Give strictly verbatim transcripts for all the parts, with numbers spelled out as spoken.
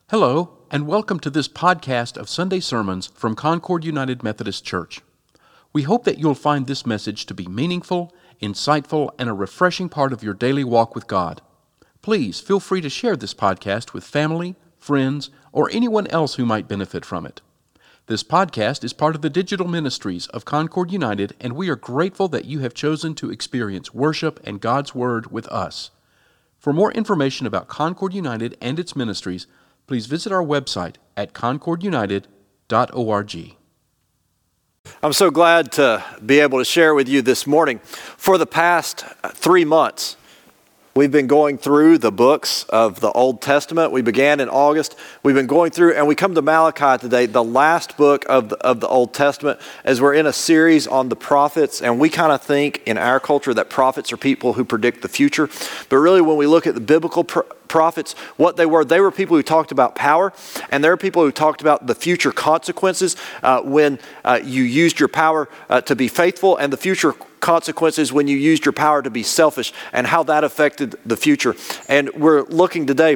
Hello, and welcome to this podcast of Sunday sermons from Concord United Methodist Church. We hope that you'll find this message to be meaningful, insightful, and a refreshing part of your daily walk with God. Please feel free to share this podcast with family, friends, or anyone else who might benefit from it. This podcast is part of the digital ministries of Concord United, and we are grateful that you have chosen to experience worship and God's Word with us. For more information about Concord United and its ministries, please visit our website at concord united dot org. I'm so glad to be able to share with you this morning. For the past three months, we've been going through the books of the Old Testament. We began in August. We've been going through, and we come to Malachi today, the last book of the, of the Old Testament, as we're in a series on the prophets. And we kind of think in our culture that prophets are people who predict the future. But really, when we look at the biblical pro- prophets, what they were, they were people who talked about power, and there are people who talked about the future consequences uh, when uh, you used your power uh, to be faithful, and the future consequences when you used your power to be selfish, and how that affected the future. And we're looking today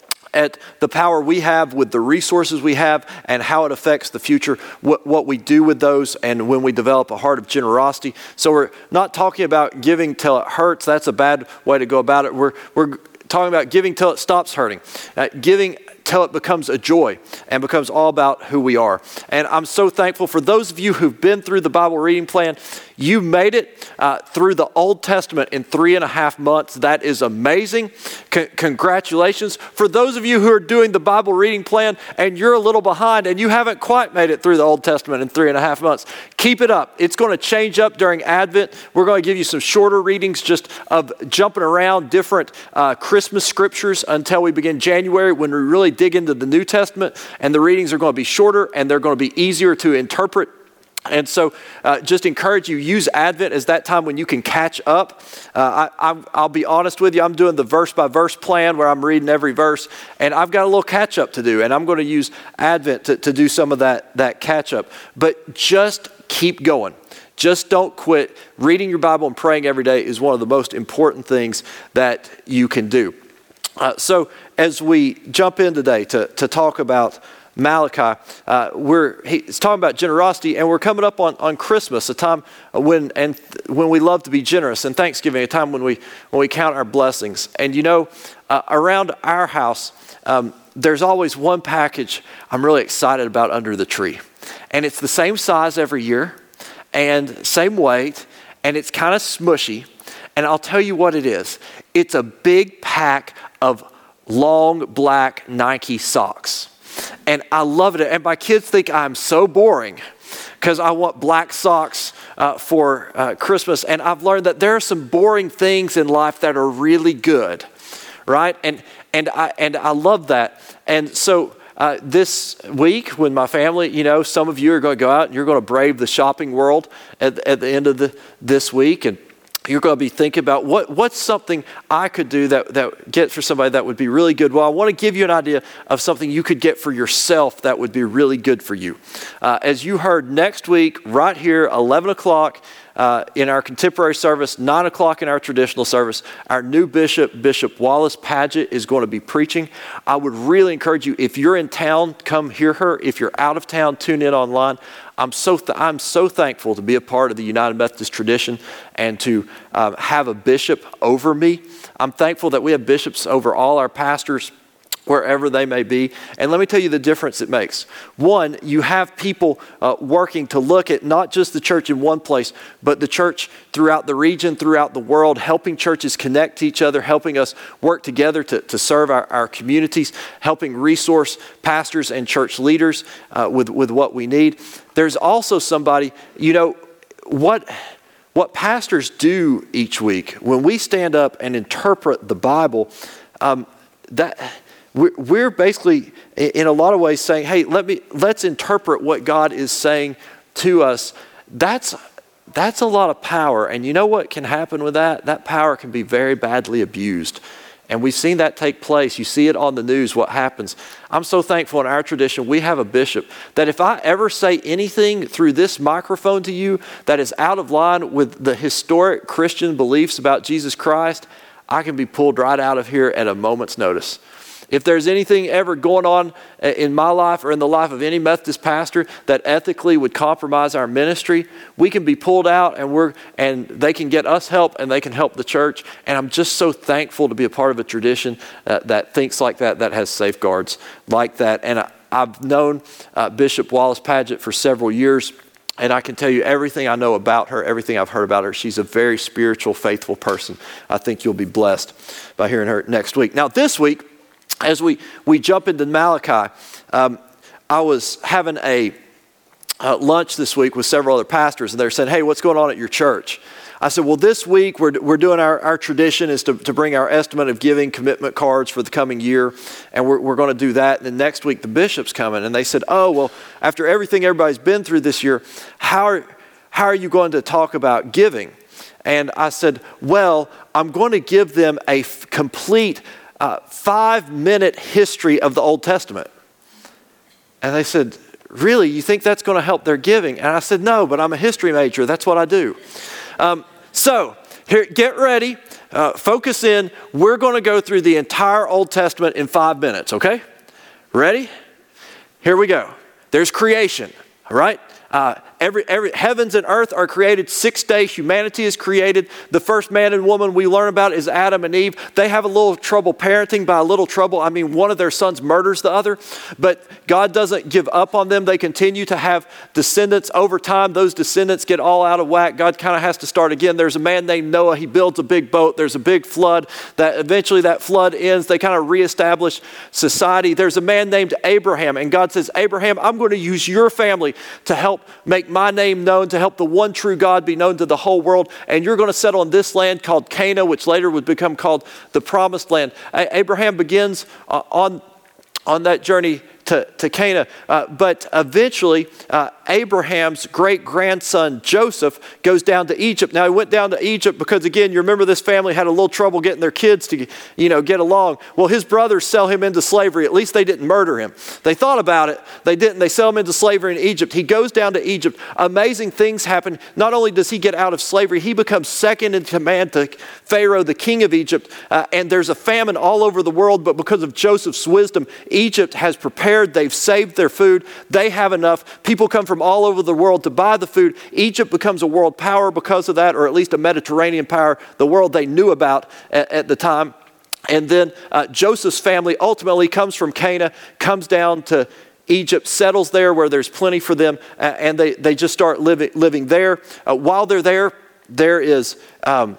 at the power we have with the resources we have and how it affects the future, what, what we do with those, and when we develop a heart of generosity. So we're not talking about giving till it hurts. That's a bad way to go about it. We're we're talking about giving till it stops hurting, uh, giving till it becomes a joy and becomes all about who we are. And I'm so thankful for those of you who've been through the Bible reading plan. You made it uh, through the Old Testament in three and a half months. That is amazing. C- congratulations. For those of you who are doing the Bible reading plan and you're a little behind and you haven't quite made it through the Old Testament in three and a half months, keep it up. It's going to change up during Advent. We're going to give you some shorter readings just of jumping around different uh, Christmas scriptures until we begin January, when we really dig into the New Testament, and the readings are going to be shorter and they're going to be easier to interpret. And so uh, just encourage you, use Advent as that time when you can catch up. Uh, I, I'm, I'll be honest with you, I'm doing the verse by verse plan where I'm reading every verse, and I've got a little catch up to do, and I'm going to use Advent to, to do some of that, that catch up. But just keep going. Just don't quit. Reading your Bible and praying every day is one of the most important things that you can do. Uh, so as we jump in today to, to talk about Malachi, uh, we're he's talking about generosity, and we're coming up on, on Christmas, a time when and th- when we love to be generous, and Thanksgiving, a time when we when we count our blessings. And you know, uh, around our house, um, there's always one package I'm really excited about under the tree, and it's the same size every year, and same weight, and it's kind of smushy. And I'll tell you what it is. It's a big pack of long black Nike socks. And I love it. And my kids think I'm so boring because I want black socks uh, for uh, Christmas. And I've learned that there are some boring things in life that are really good, right? And and I and I love that. And so uh, this week, when my family, you know, some of you are going to go out and you're going to brave the shopping world at, at the end of the this week, and you're going to be thinking about what, what's something I could do that, that get for somebody that would be really good. Well, I want to give you an idea of something you could get for yourself that would be really good for you. Uh, as you heard, next week, right here, eleven o'clock uh, in our contemporary service, nine o'clock in our traditional service, our new bishop, Bishop Wallace Padgett, is going to be preaching. I would really encourage you, if you're in town, come hear her. If you're out of town, tune in online. I'm so th- I'm so thankful to be a part of the United Methodist tradition and to uh, have a bishop over me. I'm thankful that we have bishops over all our pastors, wherever they may be. And let me tell you the difference it makes. One, you have people uh, working to look at not just the church in one place, but the church throughout the region, throughout the world, helping churches connect to each other, helping us work together to, to serve our, our communities, helping resource pastors and church leaders uh, with, with what we need. There's also somebody, you know, what... What pastors do each week, when we stand up and interpret the Bible, um, that we're, we're basically, in a lot of ways, saying, "Hey, let me let's interpret what God is saying to us." That's that's a lot of power, and you know what can happen with that? That power can be very badly abused. And we've seen that take place. You see it on the news, what happens. I'm so thankful in our tradition, we have a bishop that if I ever say anything through this microphone to you that is out of line with the historic Christian beliefs about Jesus Christ, I can be pulled right out of here at a moment's notice. If there's anything ever going on in my life or in the life of any Methodist pastor that ethically would compromise our ministry, we can be pulled out and we're and they can get us help and they can help the church. And I'm just so thankful to be a part of a tradition uh, that thinks like that, that has safeguards like that. And I, I've known uh, Bishop Wallace Padgett for several years. And I can tell you everything I know about her, everything I've heard about her. She's a very spiritual, faithful person. I think you'll be blessed by hearing her next week. Now, this week, as we, we jump into Malachi, um, I was having a uh, lunch this week with several other pastors, and they're saying, hey, what's going on at your church? I said, well, this week we're we're doing our, our tradition is to, to bring our estimate of giving commitment cards for the coming year, and we're, we're going to do that. And then next week the bishop's coming, and they said, oh, well, after everything everybody's been through this year, how are, how are you going to talk about giving? And I said, well, I'm going to give them a f- complete uh, five-minute history of the Old Testament. And they said, really, you think that's going to help their giving? And I said, no, but I'm a history major. That's what I do. Um, so, here, get ready, uh, focus in. We're going to go through the entire Old Testament in five minutes, okay? Ready? Here we go. There's creation, all right? Uh, every, every heavens and earth are created. Six days, humanity is created. The first man and woman we learn about is Adam and Eve. They have a little trouble parenting. By a little trouble, I mean one of their sons murders the other. But God doesn't give up on them. They continue to have descendants over time. Those descendants get all out of whack. God kind of has to start again. There's a man named Noah. He builds a big boat. There's a big flood. That eventually that flood ends. They kind of reestablish society. There's a man named Abraham. And God says, Abraham, I'm going to use your family to help make my name known, to help the one true God be known to the whole world. And you're going to settle in this land called Canaan, which later would become called the Promised Land. A- Abraham begins uh, on, on that journey to, to Canaan. Uh, but eventually, uh, Abraham's great-grandson Joseph goes down to Egypt. Now, he went down to Egypt because, again, you remember this family had a little trouble getting their kids to, you know, get along. Well, his brothers sell him into slavery. At least they didn't murder him. They thought about it. They didn't. They sell him into slavery in Egypt. He goes down to Egypt. Amazing things happen. Not only does he get out of slavery, he becomes second in command to Pharaoh, the king of Egypt. Uh, and there's a famine all over the world, but because of Joseph's wisdom, Egypt has prepared. They've saved their food. They have enough. People come from all over the world to buy the food. Egypt becomes a world power because of that, or at least a Mediterranean power, the world they knew about at, at the time. And then uh, Joseph's family ultimately comes from Canaan, comes down to Egypt, settles there where there's plenty for them, uh, and they, they just start living, living there. Uh, while they're there, there is... Um,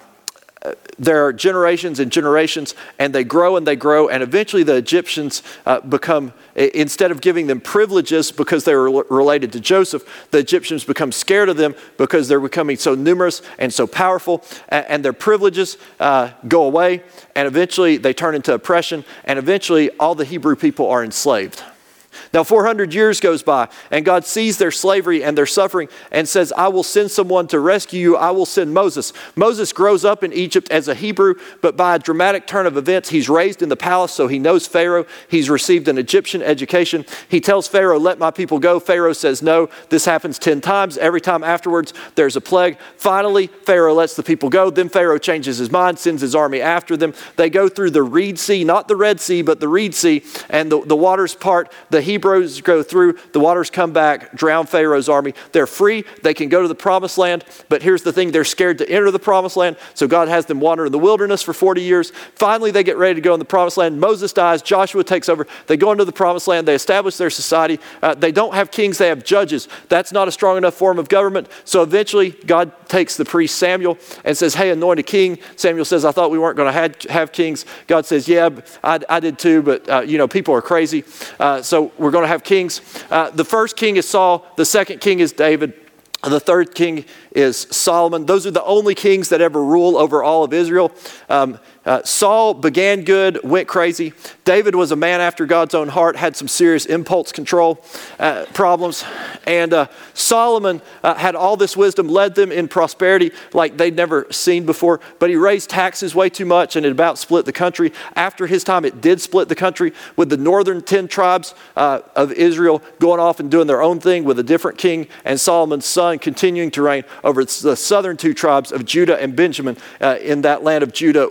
There are generations and generations, and they grow and they grow, and eventually the Egyptians uh, become, instead of giving them privileges because they were related to Joseph, the Egyptians become scared of them because they're becoming so numerous and so powerful, and, and their privileges uh, go away, and eventually they turn into oppression, and eventually all the Hebrew people are enslaved. Now, four hundred years goes by, and God sees their slavery and their suffering and says, I will send someone to rescue you. I will send Moses. Moses grows up in Egypt as a Hebrew, but by a dramatic turn of events, he's raised in the palace, so he knows Pharaoh. He's received an Egyptian education. He tells Pharaoh, let my people go. Pharaoh says no. This happens ten times. Every time afterwards, there's a plague. Finally, Pharaoh lets the people go. Then Pharaoh changes his mind, sends his army after them. They go through the Reed Sea, not the Red Sea, but the Reed Sea, and the, the waters part. The Hebrews go through, the waters come back, drown Pharaoh's army. They're free. They can go to the Promised Land. But here's the thing, they're scared to enter the Promised Land. So God has them wander in the wilderness for forty years. Finally, they get ready to go in the Promised Land. Moses dies. Joshua takes over. They go into the Promised Land. They establish their society. Uh, they don't have kings. They have judges. That's not a strong enough form of government. So eventually, God takes the priest Samuel and says, hey, anoint a king. Samuel says, I thought we weren't going to have, have kings. God says, yeah, I, I did too, but uh, you know, people are crazy. Uh, so we're going to have kings. Uh, the first king is Saul. The second king is David. The third king is Solomon. Those are the only kings that ever rule over all of Israel. Um, uh, Saul began good, went crazy. David was a man after God's own heart, had some serious impulse control uh, problems. And uh, Solomon uh, had all this wisdom, led them in prosperity like they'd never seen before. But he raised taxes way too much, and it about split the country. After his time, it did split the country, with the northern ten tribes uh, of Israel going off and doing their own thing with a different king, and Solomon's son continuing to reign over the southern two tribes of Judah and Benjamin uh, in that land of Judah where Jerusalem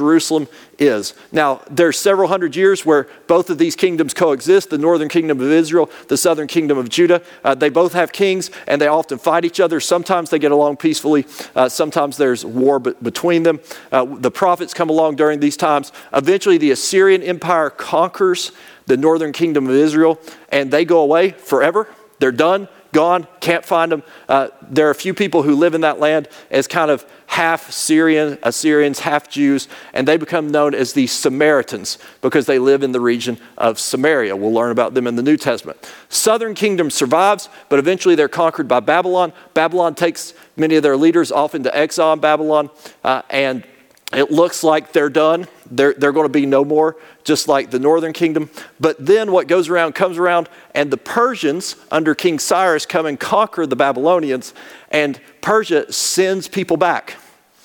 Jerusalem is. Now, there's several hundred years where both of these kingdoms coexist, the northern kingdom of Israel, the southern kingdom of Judah. Uh, they both have kings, and they often fight each other. Sometimes they get along peacefully. Uh, sometimes there's war be- between them. Uh, the prophets come along during these times. Eventually, the Assyrian Empire conquers the northern kingdom of Israel, and they go away forever. They're done. Gone, can't find them. Uh, there are a few people who live in that land as kind of half Syrian, Assyrians, half Jews, and they become known as the Samaritans because they live in the region of Samaria. We'll learn about them in the New Testament. Southern kingdom survives, but eventually they're conquered by Babylon. Babylon takes many of their leaders off into exile in Babylon, uh, and it looks like they're done. They're, they're going to be no more, just like the northern kingdom. But then what goes around comes around, and the Persians under King Cyrus come and conquer the Babylonians, and Persia sends people back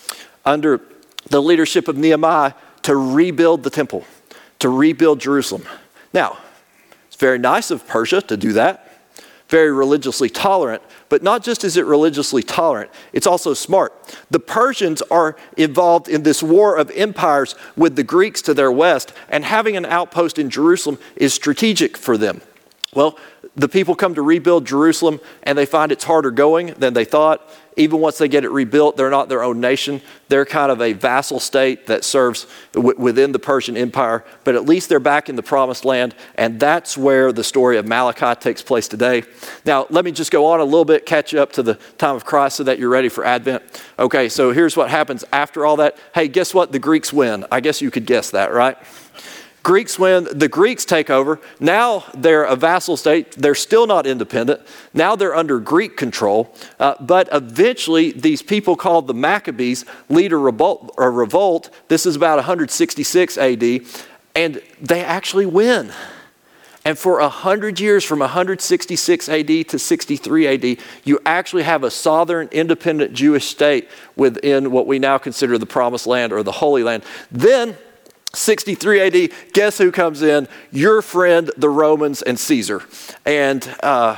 under the leadership of Nehemiah to rebuild the temple, to rebuild Jerusalem. Now, it's very nice of Persia to do that, very religiously tolerant, but not just is it religiously tolerant, it's also smart. The Persians are involved in this war of empires with the Greeks to their west, and having an outpost in Jerusalem is strategic for them. Well, the people come to rebuild Jerusalem, and they find it's harder going than they thought. Even once they get it rebuilt, they're not their own nation. They're kind of a vassal state that serves w- within the Persian Empire, but at least they're back in the Promised Land, and that's where the story of Malachi takes place today. Now, let me just go on a little bit, catch you up to the time of Christ so that you're ready for Advent. Okay, so here's what happens after all that. Hey, guess what? The Greeks win. I guess you could guess that, right? Greeks win, the Greeks take over. Now they're a vassal state. They're still not independent. Now they're under Greek control. Uh, but eventually these people called the Maccabees lead a revolt, a revolt. This is about one sixty-six A D. And they actually win. And for one hundred years, from one sixty-six A D to sixty-three A D, you actually have a southern independent Jewish state within what we now consider the Promised Land or the Holy Land. Then sixty-three A D, guess who comes in? Your friend, the Romans and Caesar. And uh,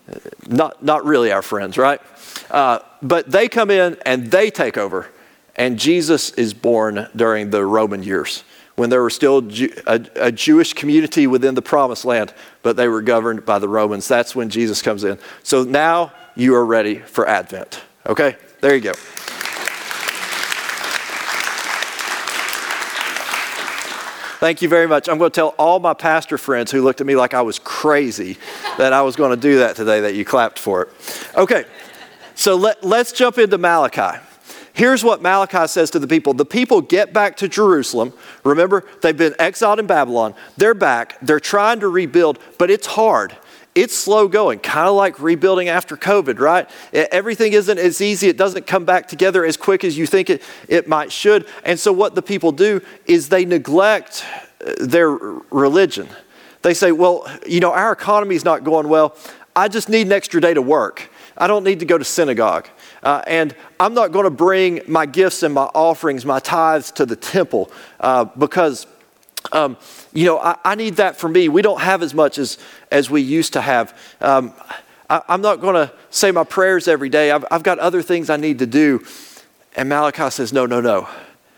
not, not really our friends, right? Uh, but they come in and they take over. And Jesus is born during the Roman years, when there were still Jew, a, a Jewish community within the Promised Land, but they were governed by the Romans. That's when Jesus comes in. So now you are ready for Advent. Okay, there you go. Thank you very much. I'm going to tell all my pastor friends who looked at me like I was crazy that I was going to do that today, that you clapped for it. Okay, so let, let's jump into Malachi. Here's what Malachi says to the people. The people get back to Jerusalem. Remember, they've been exiled in Babylon. They're back. They're trying to rebuild, but it's hard. It's slow going, kind of like rebuilding after COVID, right? Everything isn't as easy. It doesn't come back together as quick as you think it, it might should. And so what the people do is they neglect their religion. They say, well, you know, our economy is not going well. I just need an extra day to work. I don't need to go to synagogue. Uh, and I'm not going to bring my gifts and my offerings, my tithes to the temple uh, because Um, you know, I, I need that for me. We don't have as much as, as we used to have. Um, I, I'm not going to say my prayers every day. I've, I've got other things I need to do. And Malachi says, no, no, no.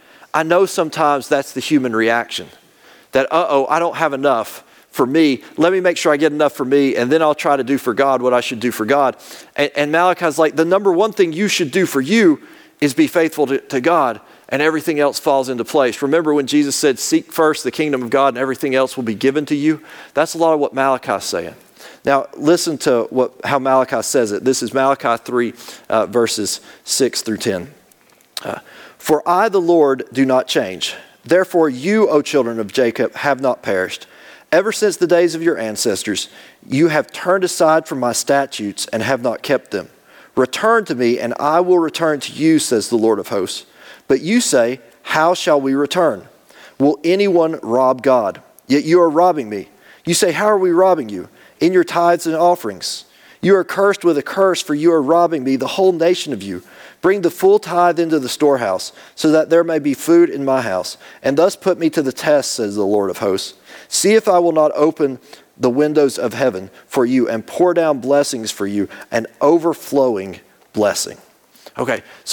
I know sometimes that's the human reaction. That, uh-oh, I don't have enough for me. Let me make sure I get enough for me, and then I'll try to do for God what I should do for God. And, and Malachi's like, the number one thing you should do for you is be faithful to, to God. And everything else falls into place. Remember when Jesus said, seek first the kingdom of God and everything else will be given to you? That's a lot of what Malachi's saying. Now, listen to what how Malachi says it. This is Malachi three, uh, verses six through ten. Uh, For I, the Lord, do not change. Therefore you, O children of Jacob, have not perished. Ever since the days of your ancestors, you have turned aside from my statutes and have not kept them. Return to me, and I will return to you, says the Lord of hosts. But you say, how shall we return? Will anyone rob God? Yet you are robbing me. You say, how are we robbing you? In your tithes and offerings. You are cursed with a curse, for you are robbing me, the whole nation of you. Bring the full tithe into the storehouse, so that there may be food in my house. And thus put me to the test, says the Lord of hosts. See if I will not open the windows of heaven for you and pour down blessings for you, an overflowing blessing. Okay, so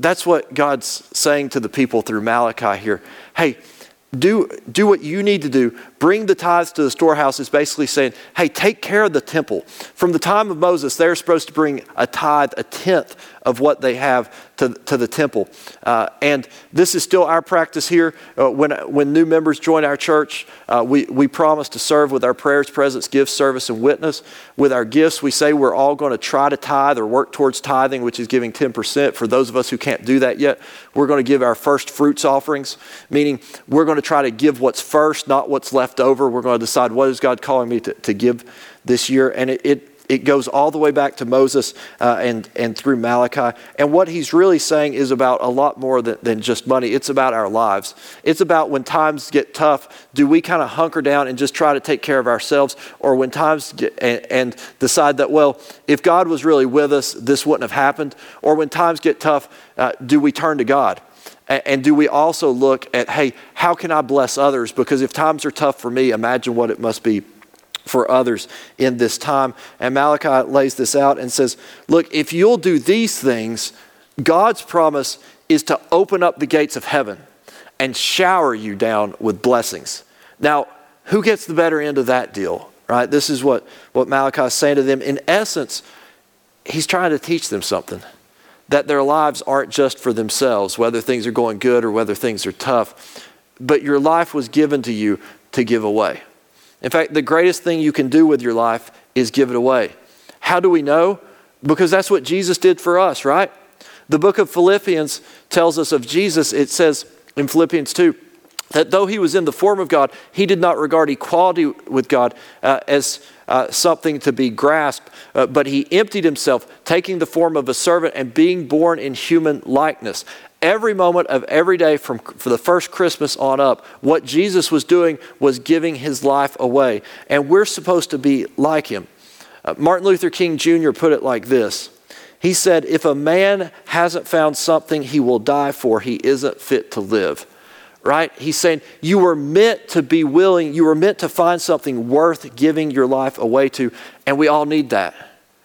that's what God's saying to the people through Malachi here. Hey, do, do what you need to do. Bring the tithes to the storehouse is basically saying, hey, take care of the temple. From the time of Moses, they're supposed to bring a tithe, a tenth of what they have to, to the temple. Uh, and this is still our practice here. Uh, when, when new members join our church, uh, we, we promise to serve with our prayers, presence, gifts, service, and witness. With our gifts, we say we're all going to try to tithe or work towards tithing, which is giving ten percent. For those of us who can't do that yet, we're going to give our first fruits offerings, meaning we're going to try to give what's first, not what's left over. We're going to decide, what is God calling me to, to give this year? And it, it It goes all the way back to Moses uh, and, and through Malachi. And what he's really saying is about a lot more than, than just money. It's about our lives. It's about when times get tough, do we kind of hunker down and just try to take care of ourselves? Or when times get, and, and decide that, well, if God was really with us, this wouldn't have happened? Or when times get tough, uh, do we turn to God? And, and do we also look at, hey, how can I bless others? Because if times are tough for me, imagine what it must be for others in this time. And Malachi lays this out and says, look, if you'll do these things, God's promise is to open up the gates of heaven and shower you down with blessings. Now, who gets the better end of that deal, right? This is what, what Malachi is saying to them. In essence, he's trying to teach them something, that their lives aren't just for themselves, whether things are going good or whether things are tough, but your life was given to you to give away. In fact, the greatest thing you can do with your life is give it away. How do we know? Because that's what Jesus did for us, right? The book of Philippians tells us of Jesus. It says in Philippians two, that though he was in the form of God, he did not regard equality with God uh, as uh, something to be grasped, uh, but he emptied himself, taking the form of a servant and being born in human likeness. Every moment of every day from for the first Christmas on up, what Jesus was doing was giving his life away. And we're supposed to be like him. Uh, Martin Luther King Junior put it like this. He said, if a man hasn't found something he will die for, he isn't fit to live. Right? He's saying you were meant to be willing, you were meant to find something worth giving your life away to. And we all need that.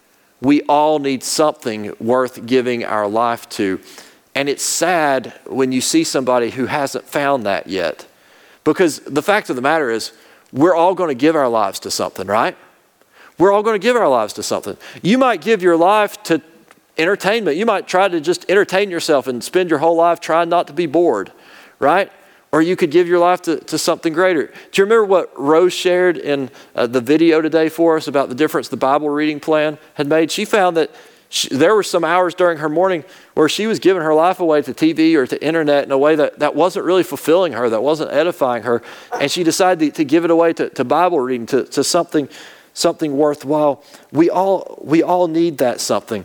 We all need something worth giving our life to. And it's sad when you see somebody who hasn't found that yet. Because the fact of the matter is, we're all going to give our lives to something, right? We're all going to give our lives to something. You might give your life to entertainment. You might try to just entertain yourself and spend your whole life trying not to be bored, right? Or you could give your life to, to something greater. Do you remember what Rose shared in uh, the video today for us about the difference the Bible reading plan had made? She found that She, there were some hours during her morning where she was giving her life away to T V or to internet in a way that, that wasn't really fulfilling her, that wasn't edifying her. And she decided to, to give it away to, to Bible reading, to, to something something worthwhile. We all, we all need that something.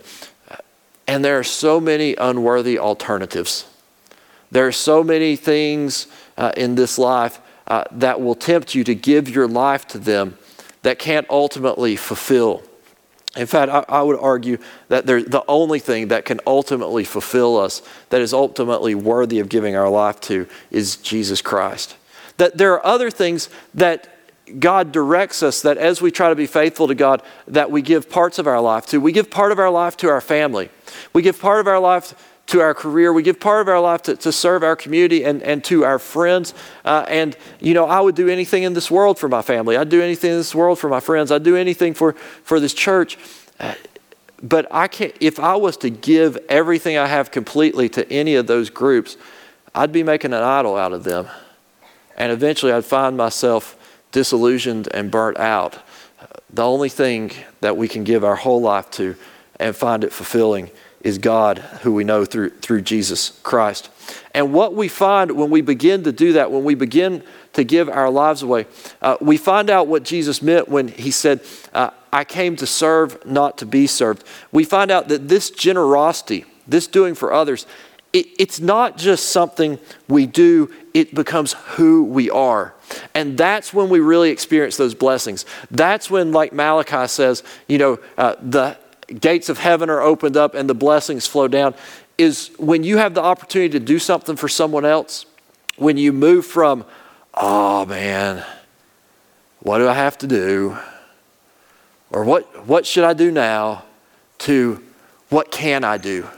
And there are so many unworthy alternatives. There are so many things uh, in this life uh, that will tempt you to give your life to them that can't ultimately fulfill. In fact, I, I would argue that the only thing that can ultimately fulfill us, that is ultimately worthy of giving our life to, is Jesus Christ. That there are other things that God directs us, that as we try to be faithful to God, that we give parts of our life to. We give part of our life to our family. We give part of our life to our career. We give part of our life to, to serve our community and, and to our friends. Uh, and, you know, I would do anything in this world for my family. I'd do anything in this world for my friends. I'd do anything for, for this church. Uh, but I can't, if I was to give everything I have completely to any of those groups, I'd be making an idol out of them. And eventually I'd find myself disillusioned and burnt out. The only thing that we can give our whole life to and find it fulfilling is God, who we know through through Jesus Christ. And what we find when we begin to do that, when we begin to give our lives away, uh, we find out what Jesus meant when he said, uh, I came to serve, not to be served. We find out that this generosity, this doing for others, it, it's not just something we do, it becomes who we are. And that's when we really experience those blessings. That's when, like Malachi says, you know, uh, the gates of heaven are opened up and the blessings flow down, is when you have the opportunity to do something for someone else, when you move from, oh man, what do I have to do? Or what, what should I do now? To what can I do?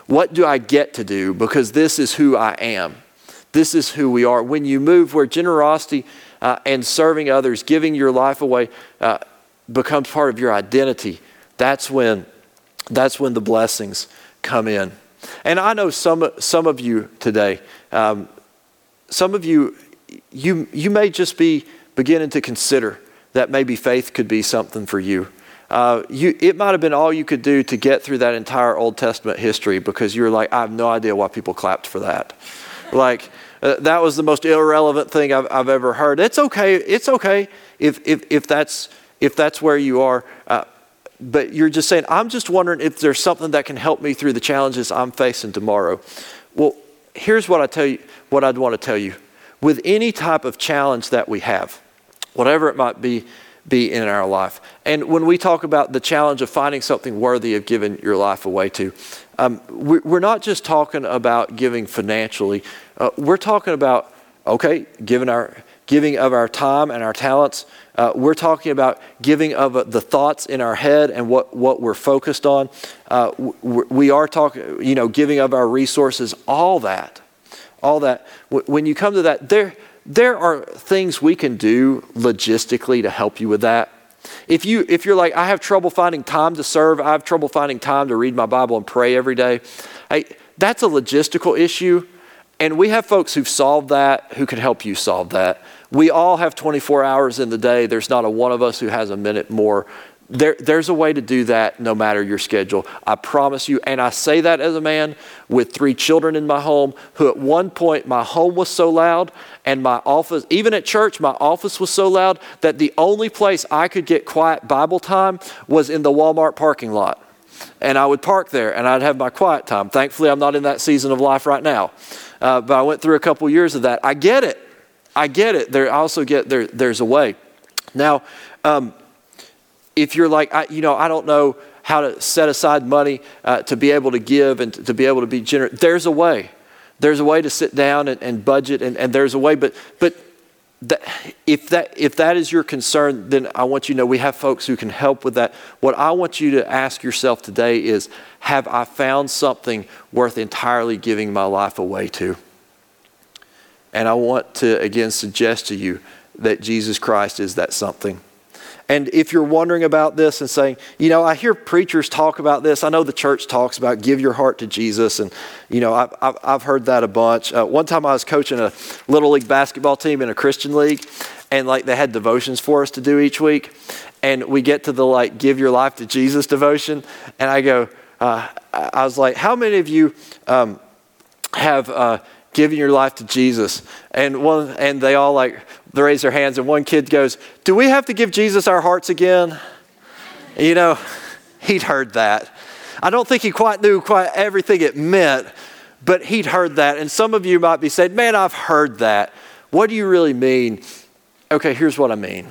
What do I get to do? Because this is who I am. This is who we are. When you move where generosity uh, and serving others, giving your life away uh, becomes part of your identity, that's when, that's when the blessings come in. And I know some, some of you today, um, some of you, you, you may just be beginning to consider that maybe faith could be something for you. Uh, you, it might have been all you could do to get through that entire Old Testament history because you were like, I have no idea why people clapped for that. Like, uh, that was the most irrelevant thing I've, I've ever heard. It's okay. It's okay if if if that's if that's where you are. Uh, but you're just saying, I'm just wondering if there's something that can help me through the challenges I'm facing tomorrow. Well, here's what I tell you. What I'd want to tell you: with any type of challenge that we have, whatever it might be, be in our life. And when we talk about the challenge of finding something worthy of giving your life away to, um, we're not just talking about giving financially. Uh, we're talking about, okay, giving our giving of our time and our talents. Uh, we're talking about giving of uh, the thoughts in our head and what, what we're focused on. Uh, w- we are talking, you know, giving of our resources, all that, all that. W- when you come to that, there, There are things we can do logistically to help you with that. If you if you're like, I have trouble finding time to serve, I have trouble finding time to read my Bible and pray every day, hey, that's a logistical issue. And we have folks who've solved that, who can help you solve that. We all have twenty-four hours in the day. There's not a one of us who has a minute more. There, there's a way to do that no matter your schedule. I promise you. And I say that as a man with three children in my home, who at one point my home was so loud and my office, even at church, my office was so loud that the only place I could get quiet Bible time was in the Walmart parking lot. And I would park there and I'd have my quiet time. Thankfully, I'm not in that season of life right now. Uh, but I went through a couple years of that. I get it. I get it. There, I also get there. There's a way. Now, um, if you're like, I, you know, I don't know how to set aside money uh, to be able to give and to, to be able to be generous, there's a way. There's a way to sit down and, and budget, and, and there's a way. But but that, if that if that is your concern, then I want you to know we have folks who can help with that. What I want you to ask yourself today is, have I found something worth entirely giving my life away to? And I want to, again, suggest to you that Jesus Christ is that something. And if you're wondering about this and saying, you know, I hear preachers talk about this. I know the church talks about give your heart to Jesus. And, you know, I've, I've, I've heard that a bunch. Uh, one time I was coaching a Little League basketball team in a Christian league. And, like, they had devotions for us to do each week. And we get to the, like, give your life to Jesus devotion. And I go, uh, I was like, how many of you um, have uh, given your life to Jesus? And one, and they all, like, they raise their hands, and one kid goes, do we have to give Jesus our hearts again? You know, he'd heard that. I don't think he quite knew quite everything it meant, but he'd heard that. And some of you might be saying, man, I've heard that. What do you really mean? Okay, here's what I mean.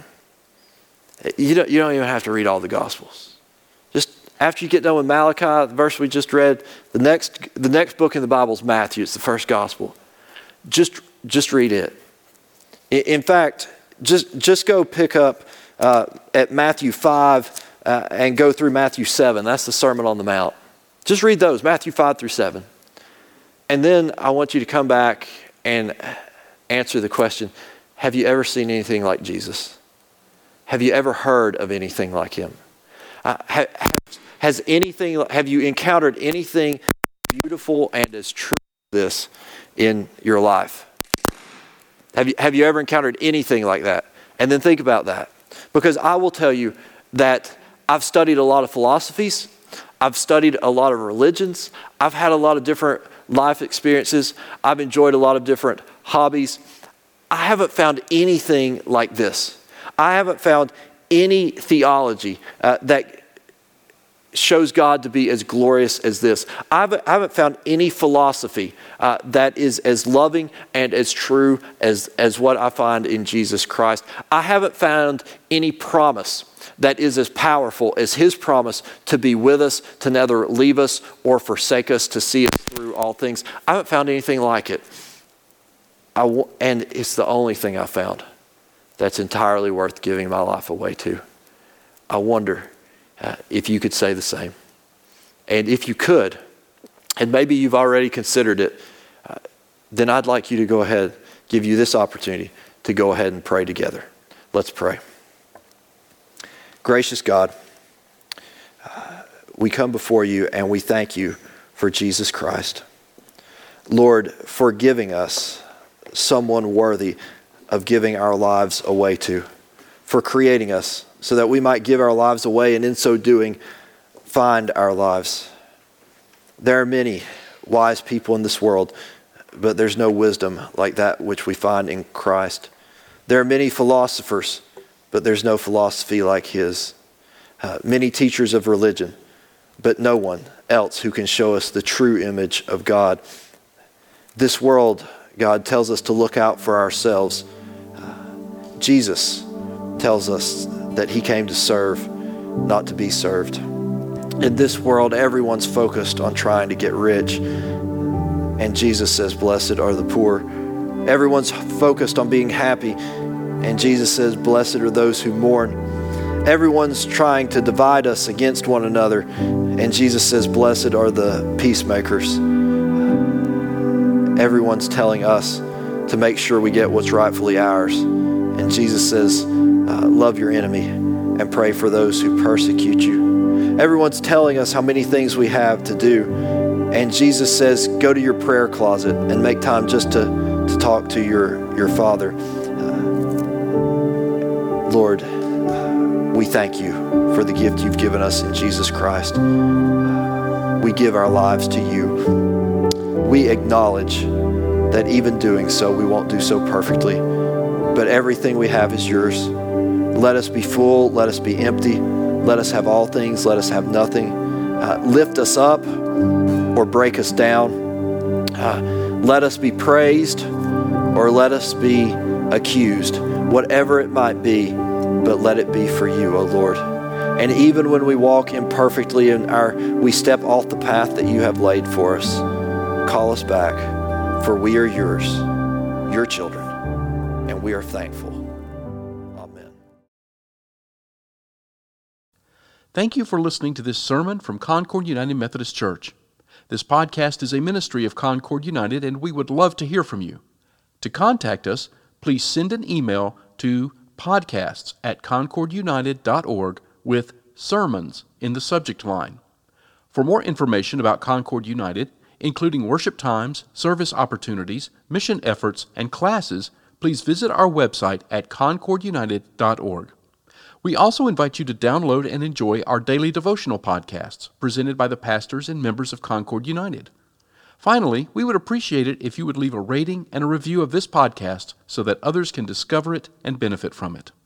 You don't, you don't even have to read all the Gospels. Just after you get done with Malachi, the verse we just read, the next the next book in the Bible is Matthew. It's the first Gospel. Just, just read it. In fact, just just go pick up uh, at Matthew five uh, and go through Matthew seven. That's the Sermon on the Mount. Just read those, Matthew five through seven. And then I want you to come back and answer the question, have you ever seen anything like Jesus? Have you ever heard of anything like him? Uh, ha, has anything? Have you encountered anything beautiful and as true as this in your life? Have you, have you ever encountered anything like that? And then think about that. Because I will tell you that I've studied a lot of philosophies. I've studied a lot of religions. I've had a lot of different life experiences. I've enjoyed a lot of different hobbies. I haven't found anything like this. I haven't found any theology uh, that shows God to be as glorious as this. I haven't, I haven't found any philosophy uh, that is as loving and as true as, as what I find in Jesus Christ. I haven't found any promise that is as powerful as his promise to be with us, to neither leave us or forsake us, to see us through all things. I haven't found anything like it. I w- and it's the only thing I found that's entirely worth giving my life away to. I wonder Uh, if you could say the same. And if you could, and maybe you've already considered it, uh, then I'd like you to go ahead, give you this opportunity to go ahead and pray together. Let's pray. Gracious God, uh, we come before you and we thank you for Jesus Christ. Lord, for giving us someone worthy of giving our lives away to, for creating us so that we might give our lives away and in so doing find our lives. There are many wise people in this world, but there's no wisdom like that which we find in Christ. There are many philosophers, but there's no philosophy like his. Uh, many teachers of religion, but no one else who can show us the true image of God. This world, God tells us to look out for ourselves. Uh, Jesus tells us that he came to serve, not to be served. In this world, everyone's focused on trying to get rich. And Jesus says, blessed are the poor. Everyone's focused on being happy. And Jesus says, blessed are those who mourn. Everyone's trying to divide us against one another. And Jesus says, blessed are the peacemakers. Everyone's telling us to make sure we get what's rightfully ours. And Jesus says, uh, love your enemy and pray for those who persecute you. Everyone's telling us how many things we have to do. And Jesus says, go to your prayer closet and make time just to, to talk to your, your Father. Uh, Lord, uh, we thank you for the gift you've given us in Jesus Christ. Uh, we give our lives to you. We acknowledge that even doing so, we won't do so perfectly. But everything we have is yours. Let us be full. Let us be empty. Let us have all things. Let us have nothing. Uh, lift us up or break us down. Uh, let us be praised or let us be accused. Whatever it might be, but let it be for you, O Lord. And even when we walk imperfectly and our we step off the path that you have laid for us, call us back, for we are yours, your children, and we are thankful. Thank you for listening to this sermon from Concord United Methodist Church. This podcast is a ministry of Concord United, and we would love to hear from you. To contact us, please send an email to podcasts at concord united dot org with sermons in the subject line. For more information about Concord United, including worship times, service opportunities, mission efforts, and classes, please visit our website at concord united dot org. We also invite you to download and enjoy our daily devotional podcasts presented by the pastors and members of Concord United. Finally, we would appreciate it if you would leave a rating and a review of this podcast so that others can discover it and benefit from it.